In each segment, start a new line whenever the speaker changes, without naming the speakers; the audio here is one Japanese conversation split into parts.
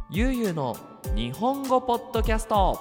ゆうゆうの日本語ポッドキャスト。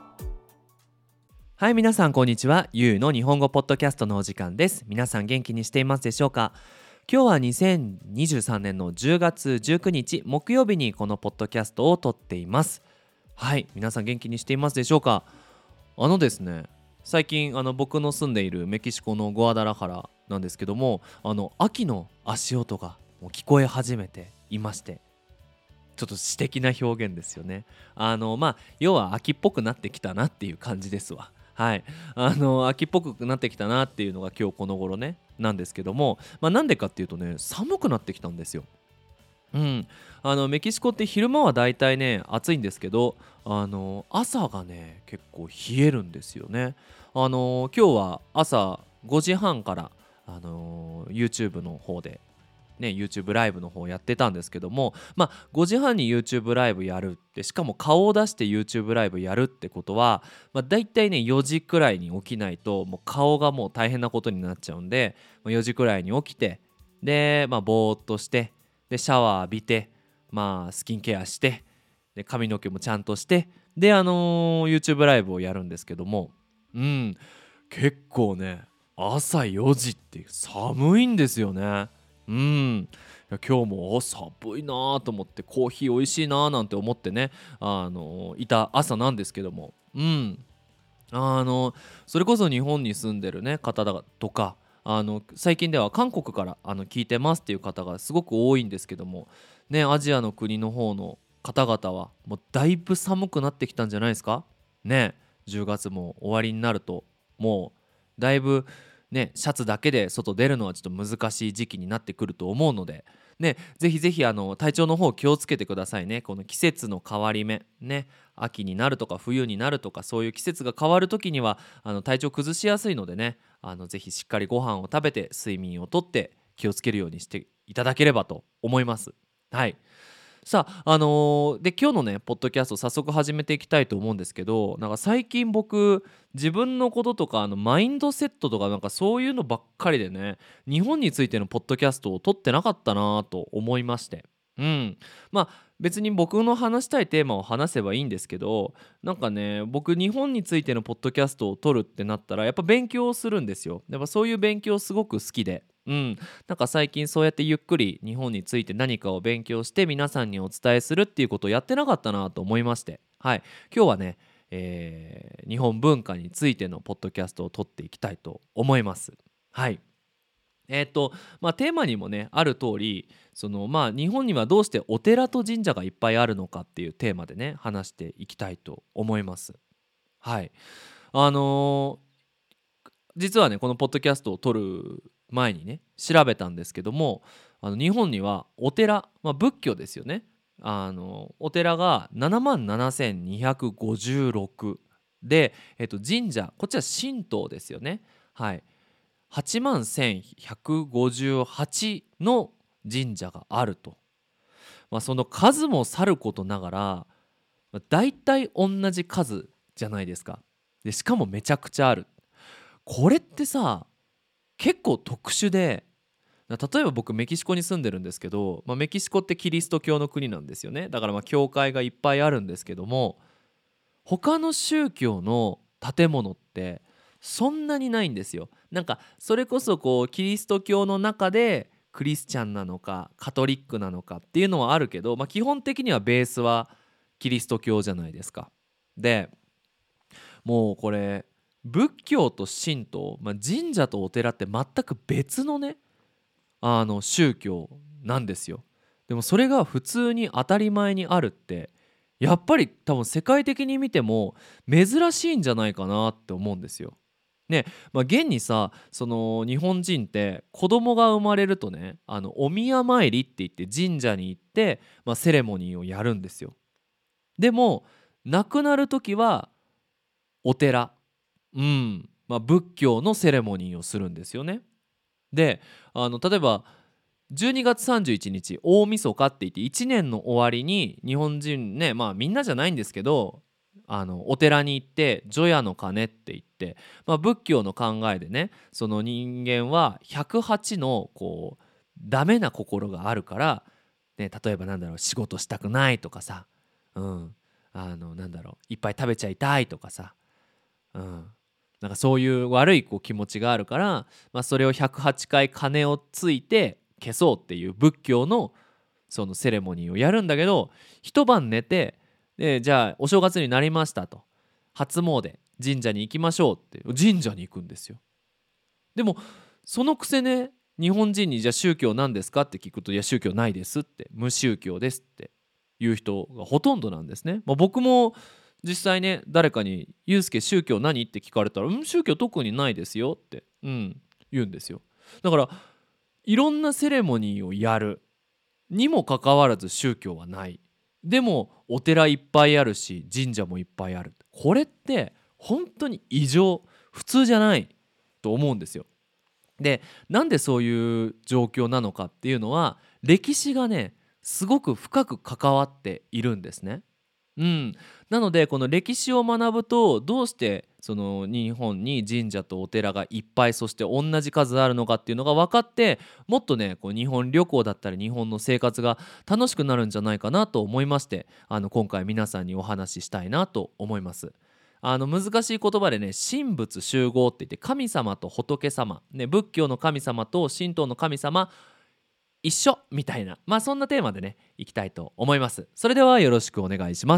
はい、皆さんこんにちは。ゆうの日本語ポッドキャストのお時間です。皆さん元気にしていますでしょうか？今日は2023年の10月19日木曜日にこのポッドキャストを撮っています。はい、皆さん元気にしていますでしょうか？ですね、最近僕の住んでいるメキシコのグアダラハラなんですけども、秋の足音がもう聞こえ始めていまして、ちょっと詩的な表現ですよね。要は秋っぽくなってきたなっていう感じですわ。はい、秋っぽくなってきたなっていうのが今日この頃ねなんですけども、なんでかっていうとね、寒くなってきたんですよ。うん、メキシコって昼間はだいたいね暑いんですけど、朝がね結構冷えるんですよね。今日は朝5時半から、YouTube の方でね、YouTube ライブの方やってたんですけども、5時半に YouTube ライブやるって、しかも顔を出して YouTube ライブやるってことは、だいたいね4時くらいに起きないともう顔がもう大変なことになっちゃうんで、4時くらいに起きて、でぼーっとして、でシャワー浴びて、スキンケアして、で髪の毛もちゃんとして、でYouTube ライブをやるんですけども、結構ね朝4時って寒いんですよね。いや今日も寒いなと思って、コーヒー美味しいななんて思ってね、いた朝なんですけども、あのそれこそ日本に住んでるね方だとか、最近では韓国から聞いてますっていう方がすごく多いんですけどもね、アジアの国の方の方々はもうだいぶ寒くなってきたんじゃないですかね。10月も終わりになると、もうだいぶねシャツだけで外出るのはちょっと難しい時期になってくると思うのでね、ぜひぜひ体調の方気をつけてくださいね。この季節の変わり目ね、秋になるとか冬になるとか、そういう季節が変わる時には体調崩しやすいのでね、ぜひしっかりご飯を食べて睡眠をとって気をつけるようにしていただければと思います。はい。さあ、で今日のねポッドキャスト早速始めていきたいと思うんですけど、なんか最近僕自分のこととかマインドセットとかなんかそういうのばっかりでね、日本についてのポッドキャストを撮ってなかったなと思いまして、まあ別に僕の話したいテーマを話せばいいんですけど、なんかね僕日本についてのポッドキャストを撮るってなったらやっぱ勉強をするんですよ。やっぱそういう勉強すごく好きで、なんか最近そうやってゆっくり日本について何かを勉強して皆さんにお伝えするっていうことをやってなかったなと思いまして、はい、今日はね、日本文化についてのポッドキャストを撮っていきたいと思います。はい。テーマにもねある通り、日本にはどうしてお寺と神社がいっぱいあるのかっていうテーマでね話していきたいと思います。はい。あのー実はねこのポッドキャストを撮る前にね調べたんですけども、日本にはお寺、仏教ですよね、お寺が7万7256で、神社こっちは神道ですよね。はい、8万1158の神社があると。その数もさることながら、だいたい同じ数じゃないですか。でしかもめちゃくちゃある。これってさ結構特殊で、例えば僕メキシコに住んでるんですけど、メキシコってキリスト教の国なんですよね。だから教会がいっぱいあるんですけども、他の宗教の建物ってそんなにないんですよ。なんかそれこそこうキリスト教の中でクリスチャンなのかカトリックなのかっていうのはあるけど、基本的にはベースはキリスト教じゃないですか。でもうこれ仏教と神道、神社とお寺って全く別のね宗教なんですよ。でもそれが普通に当たり前にあるって、やっぱり多分世界的に見ても珍しいんじゃないかなって思うんですよ。ね、現にさその日本人って子供が生まれるとねお宮参りって言って神社に行って、セレモニーをやるんですよ。でも亡くなる時はお寺、仏教のセレモニーをするんですよね。で例えば12月31日大晦日って言って1年の終わりに日本人ね、みんなじゃないんですけどお寺に行って除夜の鐘って言って、仏教の考えでね、その人間は108のこうダメな心があるから、ね、例えばなんだろう仕事したくないとかさ、 うん、なんだろう、いっぱい食べちゃいたいとかさ、うん、なんかそういう悪いこう気持ちがあるから、それを108回鐘をついて消そうっていう仏教のそのセレモニーをやるんだけど、一晩寝て、でじゃあお正月になりましたと、初詣神社に行きましょうって神社に行くんですよ。でもそのくせね、日本人にじゃあ宗教なんですかって聞くと、いや宗教ないですって、無宗教ですっていう人がほとんどなんですね。僕も実際ね、誰かに「ゆうすけ宗教何?」って聞かれたら「うん、宗教特にないですよ」って、言うんですよ。だからいろんなセレモニーをやるにもかかわらず宗教はない。でもお寺いっぱいあるし神社もいっぱいある。これって本当に異常、普通じゃないと思うんですよ。で、なんでそういう状況なのかっていうのは、歴史がねすごく深く関わっているんですね。うん、なのでこの歴史を学ぶと、どうしてその日本に神社とお寺がいっぱい、そして同じ数あるのかっていうのが分かって、もっとねこう日本旅行だったり日本の生活が楽しくなるんじゃないかなと思いまして、今回皆さんにお話ししたいなと思います。難しい言葉でね、神仏集合って言って、神様と仏様、ね、仏教の神様と神道の神様一緒みたいな、そんなテーマでねいきたいと思います。それではよろしくお願いします。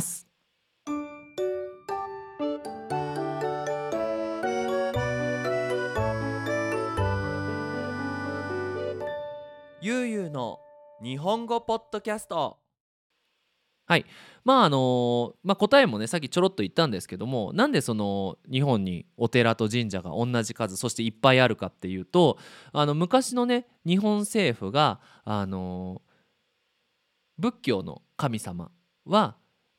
ゆうゆうの日本語ポッドキャスト。はい。答えもねさっきちょろっと言ったんですけども、なんでその日本にお寺と神社が同じ数、そしていっぱいあるかっていうと、昔のね日本政府が仏教の神様は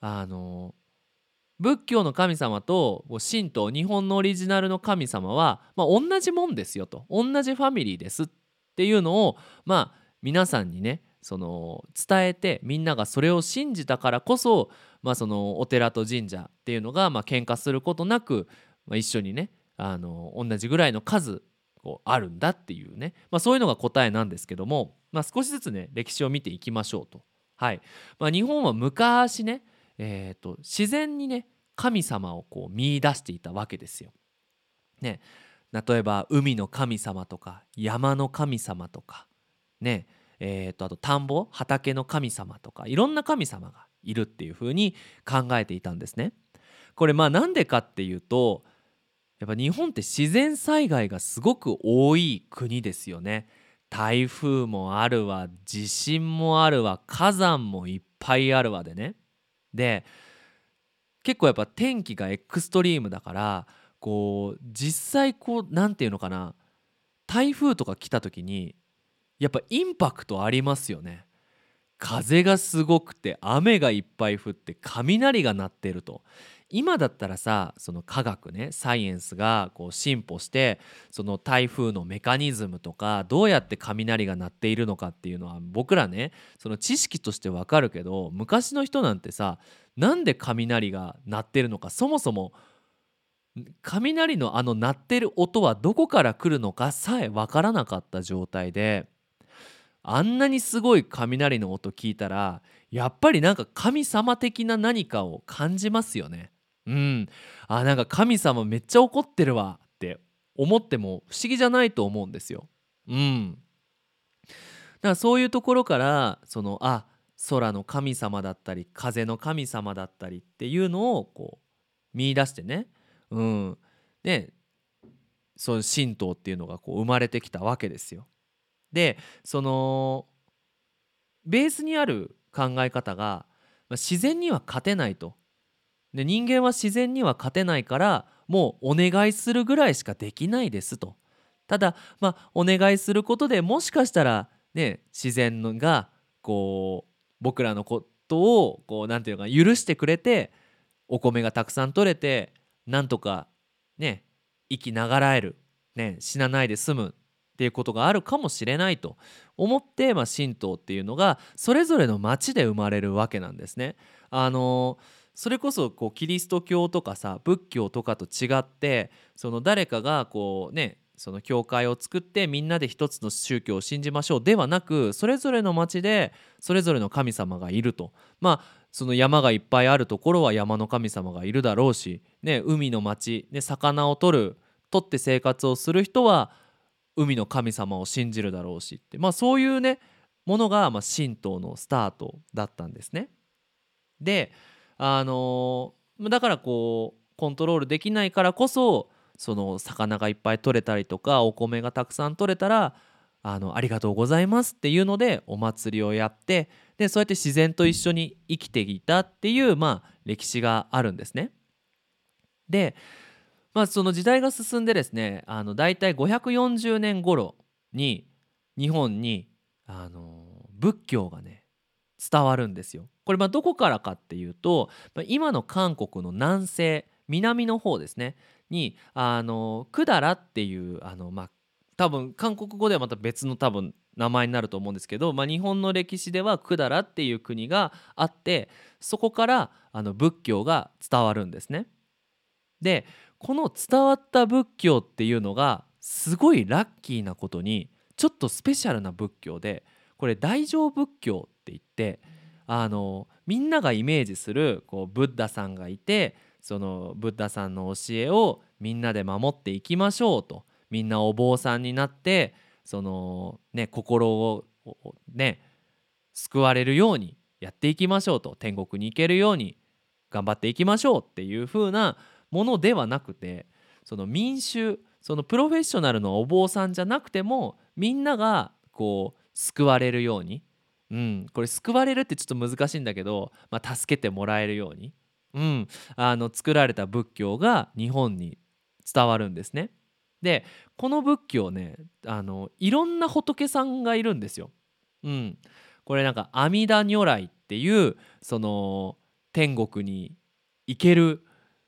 仏教の神様と神道、日本のオリジナルの神様は、同じもんですよと、同じファミリーですっていうのを、皆さんにねその伝えて、みんながそれを信じたからこそ、そのお寺と神社っていうのが喧嘩することなく、一緒にね同じぐらいの数こうあるんだっていうね、そういうのが答えなんですけども、少しずつね歴史を見ていきましょうと。はい。日本は昔ね、自然にね神様をこう見出していたわけですよ。ね、例えば海の神様とか山の神様とかね、あと田んぼ畑の神様とか、いろんな神様がいるっていう風に考えていたんですね。これなんでかっていうと、やっぱ日本って自然災害がすごく多い国ですよね。台風もあるわ、地震もあるわ、火山もいっぱいあるわでね。で結構やっぱ天気がエクストリームだから、こう実際こうなんていうのかな、台風とか来た時にやっぱインパクトありますよね。風がすごくて雨がいっぱい降って雷が鳴ってると。今だったらさ、その科学ねサイエンスがこう進歩して、その台風のメカニズムとかどうやって雷が鳴っているのかっていうのは僕らねその知識としてわかるけど、昔の人なんてさ、なんで雷が鳴ってるのか、そもそも雷の鳴ってる音はどこから来るのかさえわからなかった状態で、あんなにすごい雷の音聞いたら、やっぱりなんか神様的な何かを感じますよね。うん。なんか神様めっちゃ怒ってるわって思っても不思議じゃないと思うんですよ。うん。だからそういうところから、空の神様だったり風の神様だったりっていうのをこう見出してね、うん。で、そういう神道っていうのがこう生まれてきたわけですよ。で、そのベースにある考え方が、自然には勝てないと。で、人間は自然には勝てないから、もうお願いするぐらいしかできないですと。ただお願いすることでもしかしたらね、自然のがこう僕らのことをこうなんていうのか許してくれて、お米がたくさん取れて、なんとかね生きながらえる、ね、死なないで済むっていうことがあるかもしれないと思って、神道っていうのがそれぞれの町で生まれるわけなんですね。それこそこうキリスト教とかさ仏教とかと違って、その誰かがこうねその教会を作ってみんなで一つの宗教を信じましょうではなく、それぞれの町でそれぞれの神様がいると。その山がいっぱいあるところは山の神様がいるだろうし、ね、海の町で魚を取って生活をする人は海の神様を信じるだろうしって、そういうねものが神道のスタートだったんですね。でだからこうコントロールできないからこそ、その魚がいっぱい取れたりとかお米がたくさん取れたらありがとうございますっていうのでお祭りをやって、でそうやって自然と一緒に生きていたっていう、歴史があるんですね。で、その時代が進んでですね、だいたい540年頃に日本に仏教がね伝わるんですよ。これどこからかっていうと、今の韓国の南西南の方ですねに百済っていう多分韓国語ではまた別の多分名前になると思うんですけど、日本の歴史では百済っていう国があって、そこから仏教が伝わるんですね。でこの伝わった仏教っていうのがすごいラッキーなことにちょっとスペシャルな仏教で、これ大乗仏教って言って、みんながイメージするこうブッダさんがいて、そのブッダさんの教えをみんなで守っていきましょうと、みんなお坊さんになってそのね心をね救われるようにやっていきましょうと、天国に行けるように頑張っていきましょうっていう風なものではなくて、その民衆、そのプロフェッショナルのお坊さんじゃなくてもみんながこう救われるように、これ救われるってちょっと難しいんだけど、助けてもらえるように、作られた仏教が日本に伝わるんですね。でこの仏教ねいろんな仏さんがいるんですよ。これなんか阿弥陀如来っていうその天国に行ける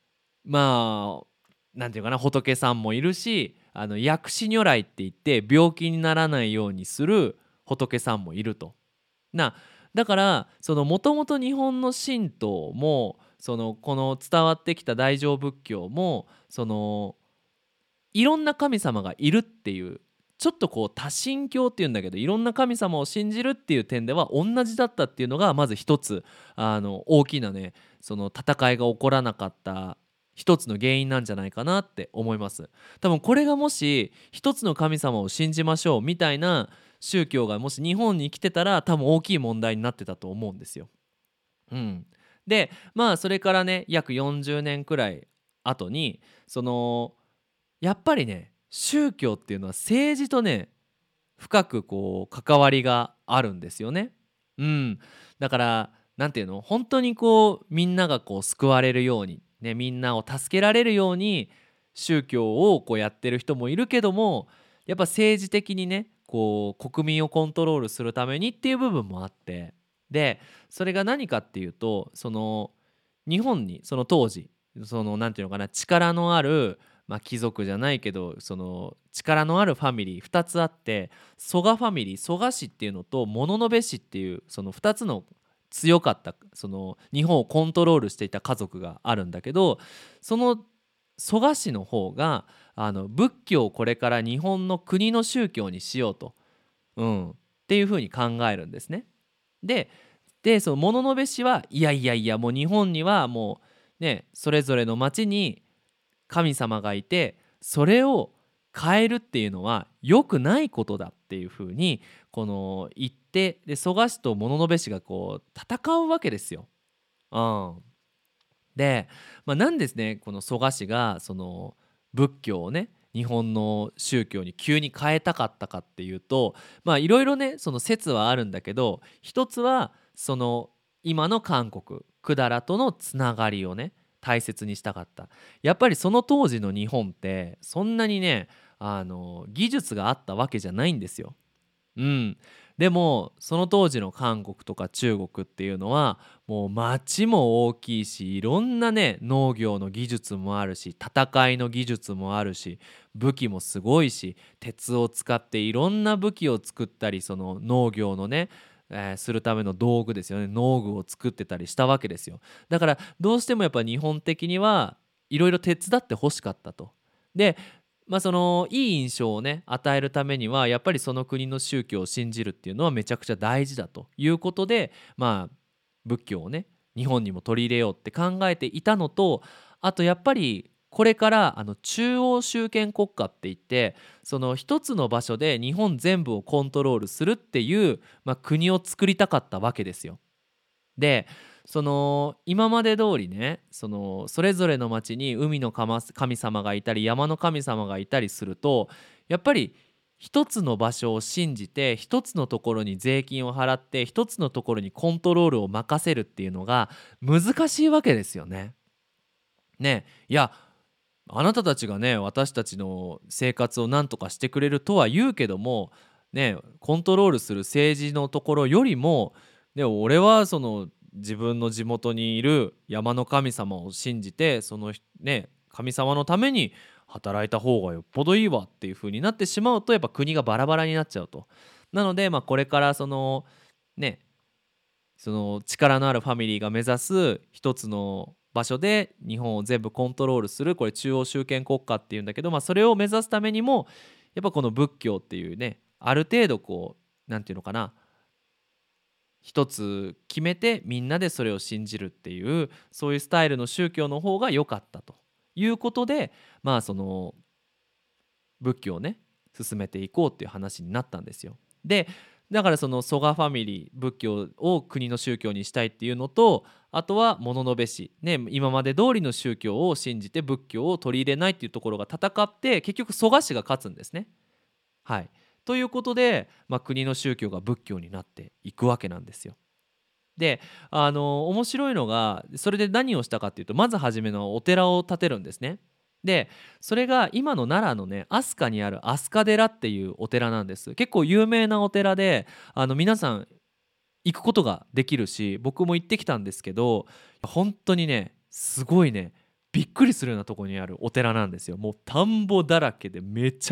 なんていうかな仏さんもいるし、薬師如来って言って病気にならないようにする仏さんもいると。だからそのもともと日本の神道もこの伝わってきた大乗仏教もいろんな神様がいるっていう、ちょっとこう多神教っていうんだけどいろんな神様を信じるっていう点では同じだったっていうのがまず一つ大きなねその戦いが起こらなかった一つの原因なんじゃないかなって思います。多分これがもし一つの神様を信じましょうみたいな宗教がもし日本に来てたら多分大きい問題になってたと思うんですよ。でそれからね約40年くらい後にやっぱりね宗教っていうのは政治とね深くこう関わりがあるんですよね。だからなんていうの本当にこうみんながこう救われるように、ね、みんなを助けられるように宗教をこうやってる人もいるけども、やっぱ政治的にねこう国民をコントロールするためにっていう部分もあって、でそれが何かっていうと日本にその当時なんていうのかな力のある貴族じゃないけど力のあるファミリー2つあって、蘇我ファミリー蘇我氏っていうのと物部氏っていうその2つの強かった日本をコントロールしていた家族があるんだけど、その蘇我氏の方が仏教をこれから日本の国の宗教にしようと、っていうふうに考えるんですね。でその物部氏はいやいやいやもう日本にはもうねそれぞれの町に神様がいてそれを変えるっていうのは良くないことだっていうふうに言って、で蘇我氏と物部氏がこう戦うわけですよ。で、なんですねこの蘇我氏が仏教をね日本の宗教に急に変えたかったかっていうと、いろいろねその説はあるんだけど、一つは今の韓国百済とのつながりをね大切にしたかった。やっぱりその当時の日本ってそんなにね技術があったわけじゃないんですよ。でもその当時の韓国とか中国っていうのはもう町も大きいし、いろんなね農業の技術もあるし戦いの技術もあるし武器もすごいし、鉄を使っていろんな武器を作ったり農業のねするための道具ですよね、農具を作ってたりしたわけですよ。だからどうしてもやっぱ日本的にはいろいろ手伝って欲しかったと。でそのいい印象をね与えるためにはやっぱりその国の宗教を信じるっていうのはめちゃくちゃ大事だということで、仏教をね日本にも取り入れようって考えていたのと、あとやっぱりこれから中央集権国家って言って、その一つの場所で日本全部をコントロールするっていう、国を作りたかったわけですよ。でその今まで通りね、それぞれの町に海の神様がいたり山の神様がいたりすると、やっぱり一つの場所を信じて一つのところに税金を払って一つのところにコントロールを任せるっていうのが難しいわけですよね。ねえ、いやあなたたちがね私たちの生活を何とかしてくれるとは言うけどもね、コントロールする政治のところよりも、俺はその自分の地元にいる山の神様を信じてそのね神様のために働いた方がよっぽどいいわっていう風になってしまうと、やっぱ国がバラバラになっちゃうと。なのでこれからねその力のあるファミリーが目指す一つの場所で日本を全部コントロールする、これ中央集権国家っていうんだけど、それを目指すためにもやっぱこの仏教っていうね、ある程度こうなんていうのかな、一つ決めてみんなでそれを信じるっていう、そういうスタイルの宗教の方が良かったということで、その仏教をね進めていこうっていう話になったんですよ。でだからその蘇我ファミリー仏教を国の宗教にしたいっていうのと、あとは物部氏ね、今まで通りの宗教を信じて仏教を取り入れないっていうところが戦って、結局蘇我氏が勝つんですね。はい、ということで、国の宗教が仏教になっていくわけなんですよ。で面白いのがそれで何をしたかっていうと、まず初めのお寺を建てるんですね。でそれが今の奈良のね飛鳥にある飛鳥寺っていうお寺なんです。結構有名なお寺で皆さん行くことができるし、僕も行ってきたんですけど、本当にねすごいねびっくりするようなとこにあるお寺なんですよ。もう田んぼだらけで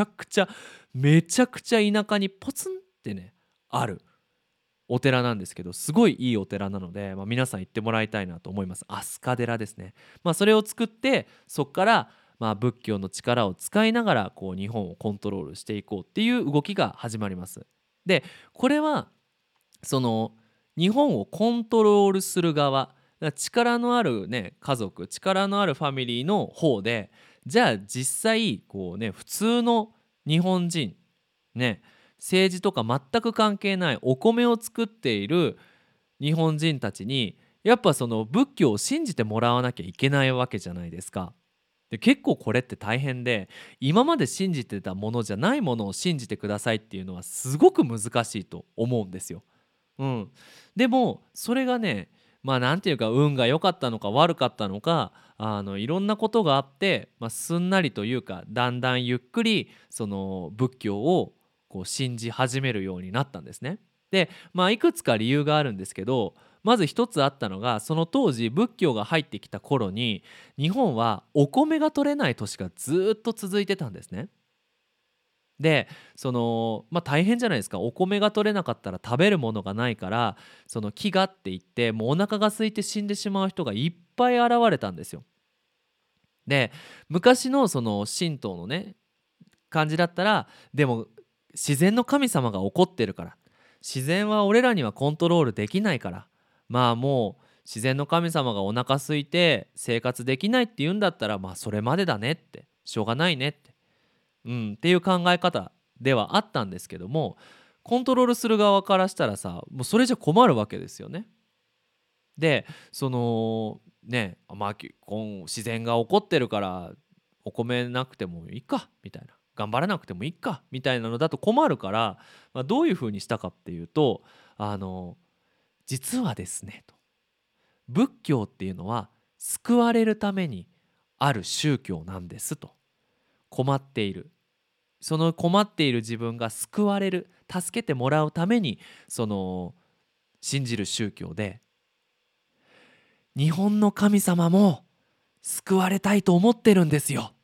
めちゃくちゃ田舎にポツンってねあるお寺なんですけど、すごいいいお寺なので、皆さん行ってもらいたいなと思います。飛鳥寺ですね。それを作ってそこから仏教の力を使いながらこう日本をコントロールしていこうっていう動きが始まります。でこれはその日本をコントロールする側、力のあるね家族、力のあるファミリーの方で、じゃあ実際こうね普通の日本人ね、政治とか全く関係ないお米を作っている日本人たちにやっぱその仏教を信じてもらわなきゃいけないわけじゃないですか。で結構これって大変で、今まで信じてたものじゃないものを信じてくださいっていうのはすごく難しいと思うんですよ。うん、でもそれがねなんていうか運が良かったのか悪かったのか、いろんなことがあって、すんなりというかだんだんゆっくりその仏教をこう信じ始めるようになったんですね。でいくつか理由があるんですけど、まず一つあったのが、その当時仏教が入ってきた頃に日本はお米が取れない年がずっと続いてたんですね。で大変じゃないですか。お米が取れなかったら食べるものがないから、その飢餓って言ってもうお腹が空いて死んでしまう人がいっぱい現れたんですよ。で昔のその神道のね感じだったら、でも自然の神様が怒ってるから、自然は俺らにはコントロールできないから、もう自然の神様がお腹空いて生活できないって言うんだったら、それまでだねって、しょうがないねって、っていう考え方ではあったんですけども、コントロールする側からしたらさ、もうそれじゃ困るわけですよね。でそのね自然が怒ってるからお米なくてもいいかみたいな、頑張らなくてもいいかみたいなのだと困るから、どういうふうにしたかっていうと、あの実はですねと、仏教っていうのは救われるためにある宗教なんですと。困っている、その困っている自分が救われる、助けてもらうためにその信じる宗教で、日本の神様も救われたいと思ってるんですよ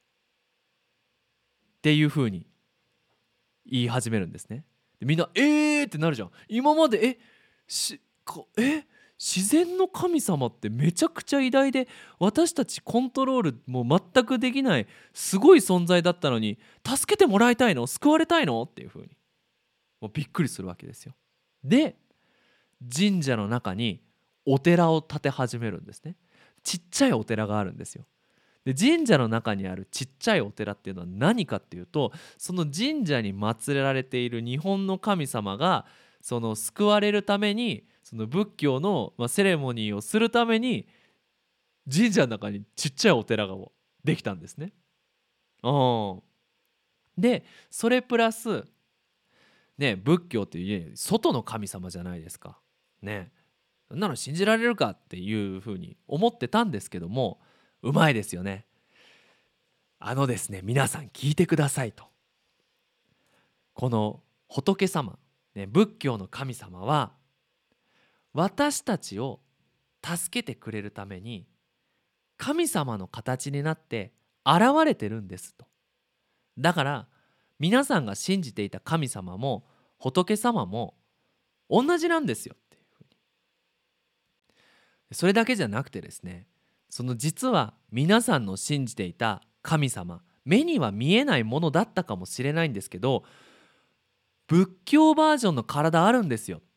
っていう風に言い始めるんですね。でみんなってなるじゃん。今までしこえ自然の神様ってめちゃくちゃ偉大で、私たちコントロールも全くできないすごい存在だったのに、助けてもらいたいの、救われたいのっていう風にもうびっくりするわけですよ。で、神社の中にお寺を建て始めるんですね。ちっちゃいお寺があるんですよ。で、神社の中にあるちっちゃいお寺っていうのは何かっていうと、その神社に祀られている日本の神様がその救われるために、その仏教の、セレモニーをするために神社の中にちっちゃいお寺ができたんですね。でそれプラスね、仏教っていう外の神様じゃないですか。ね、そんなの信じられるかっていうふうに思ってたんですけども、うまいですよね。ですね、皆さん聞いてくださいと。この仏様、ね、仏教の神様は私たちを助けてくれるために神様の形になって現れてるんですと。だから皆さんが信じていた神様も仏様も同じなんですよっていうふうに。それだけじゃなくてですね、その実は皆さんの信じていた神様、目には見えないものだったかもしれないんですけど、仏教バージョンの体あるんですよ。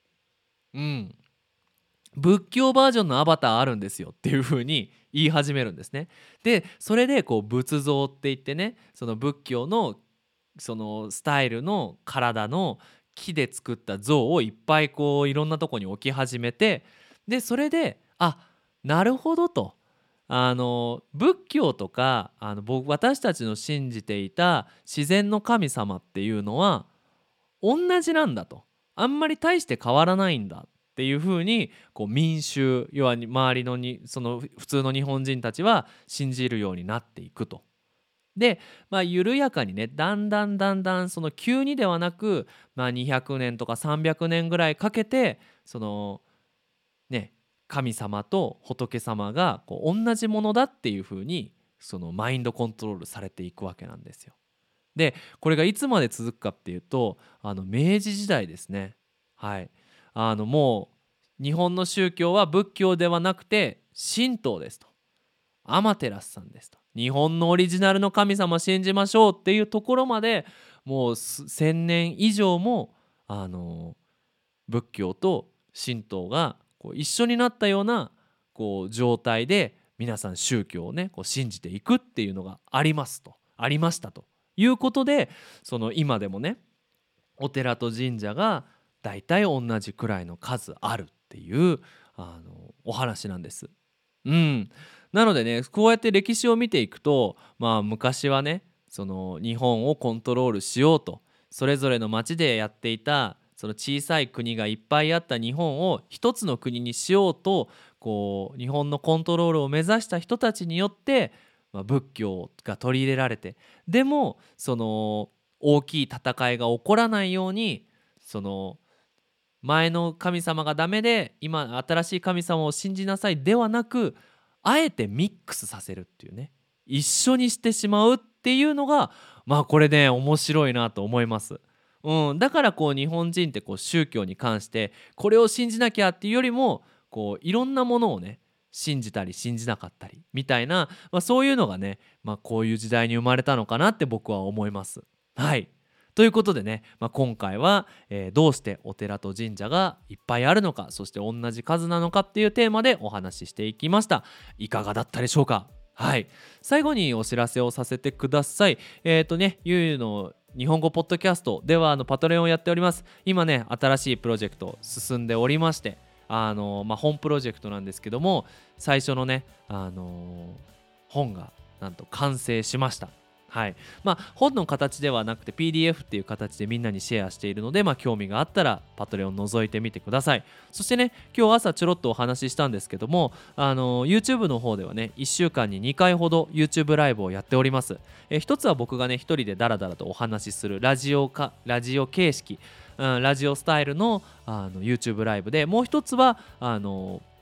仏教バージョンのアバターあるんですよっていう風に言い始めるんですね。でそれで仏像って言ってね、その仏教のそのスタイルの体の木で作った像をいっぱいいろんなとこに置き始めて、でそれでなるほどと、仏教とか私たちの信じていた自然の神様っていうのは同じなんだと、あんまり大して変わらないんだっていうふうに民衆、要は周りのその普通の日本人たちは信じるようになっていくと。で緩やかにね、だんだんその急にではなく、200年とか300年ぐらいかけてそのね、神様と仏様が同じものだっていうふうにそのマインドコントロールされていくわけなんですよ。でこれがいつまで続くかっていうと明治時代ですね。はい、もう日本の宗教は仏教ではなくて神道ですと、天照さんですと、日本のオリジナルの神様信じましょうっていうところまで、もう1000年以上も仏教と神道が一緒になったような状態で皆さん宗教をね信じていくっていうのがありましたということで、その今でもねお寺と神社がだいたい同じくらいの数あるっていうお話なんです。なのでね、こうやって歴史を見ていくと、昔はねその日本をコントロールしようと、それぞれの町でやっていたその小さい国がいっぱいあった日本を一つの国にしようと日本のコントロールを目指した人たちによって、仏教が取り入れられて、でもその大きい戦いが起こらないように、その前の神様がダメで今新しい神様を信じなさいではなく、あえてミックスさせるっていうね、一緒にしてしまうっていうのがこれね面白いなと思います。だから日本人って宗教に関してこれを信じなきゃっていうよりもいろんなものをね信じたり信じなかったりみたいな、そういうのがね、こういう時代に生まれたのかなって僕は思います。はい、ということでね、今回は、どうしてお寺と神社がいっぱいあるのか、そして同じ数なのかっていうテーマでお話ししていきました。いかがだったでしょうか。はい、最後にお知らせをさせてください。ゆうの日本語ポッドキャストではパトレオンをやっております。今ね新しいプロジェクト進んでおりまして、本プロジェクトなんですけども、最初のね、本がなんと完成しました。はい、本の形ではなくて PDF っていう形でみんなにシェアしているので、興味があったらパトレオン覗いてみてください。そしてね、今日朝ちょろっとお話ししたんですけども、YouTube の方ではね1週間に2回ほど YouTube ライブをやっております。一つは僕がね一人でダラダラとお話しするラジオ形式、ラジオスタイルのYouTube ライブで、もう一つは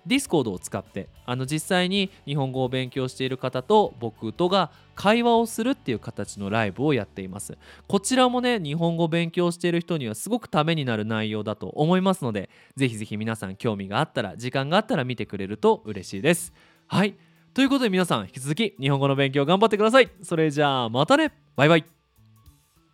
Discord を使って実際に日本語を勉強している方と僕とが会話をするっていう形のライブをやっています。こちらもね、日本語を勉強している人にはすごくためになる内容だと思いますので、ぜひぜひ皆さん興味があったら、時間があったら見てくれると嬉しいです。はい、ということで皆さん引き続き日本語の勉強頑張ってください。それじゃあまたね、バイバイ。